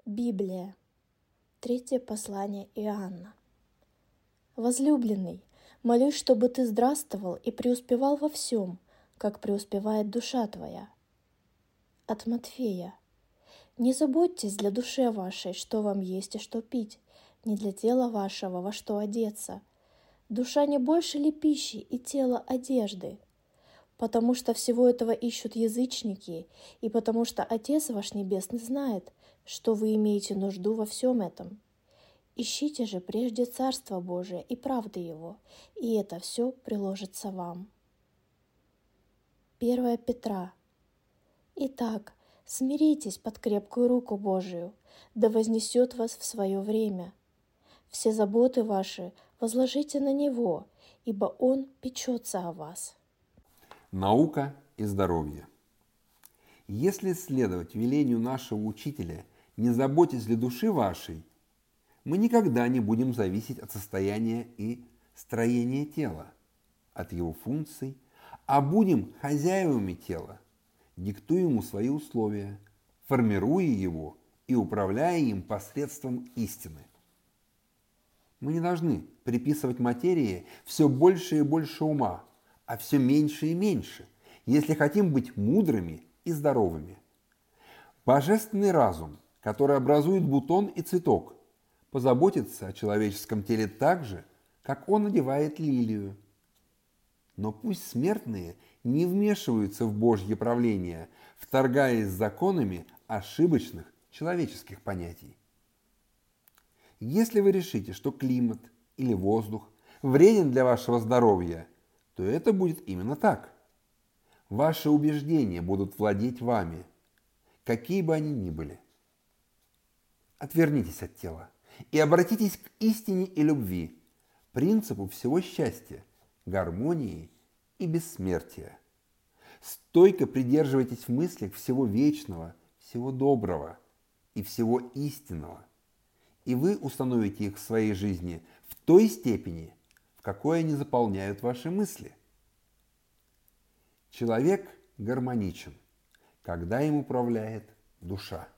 Библия. Третье послание Иоанна. Возлюбленный, молюсь, чтобы ты здравствовал и преуспевал во всем, как преуспевает душа твоя. От Матфея. Не заботьтесь для души вашей, что вам есть и что пить, не для тела вашего, во что одеться. Душа не больше ли пищи и тело одежды? Потому что всего этого ищут язычники, и потому что Отец ваш Небесный знает, что вы имеете нужду во всем этом. Ищите же прежде Царство Божие и правды Его, и это все приложится вам. 1 Петра. Итак, смиритесь под крепкую руку Божию, да вознесет вас в свое время. Все заботы ваши возложите на Него, ибо Он печется о вас. Наука и здоровье. Если следовать велению нашего учителя «не заботьтесь для души вашей», мы никогда не будем зависеть от состояния и строения тела, от его функций, а будем хозяевами тела, диктуя ему свои условия, формируя его и управляя им посредством истины. Мы не должны приписывать материи все больше и больше ума, а все меньше и меньше, если хотим быть мудрыми и здоровыми. Божественный разум, который образует бутон и цветок, позаботится о человеческом теле так же, как он одевает лилию. Но пусть смертные не вмешиваются в Божье правление, вторгаясь законами ошибочных человеческих понятий. Если вы решите, что климат или воздух вреден для вашего здоровья, то это будет именно так. Ваши убеждения будут владеть вами, какие бы они ни были. Отвернитесь от тела и обратитесь к истине и любви, принципу всего счастья, гармонии и бессмертия. Стойко придерживайтесь в мыслях всего вечного, всего доброго и всего истинного, и вы установите их в своей жизни в той степени, в какой они заполняют ваши мысли. Человек гармоничен, когда им управляет душа.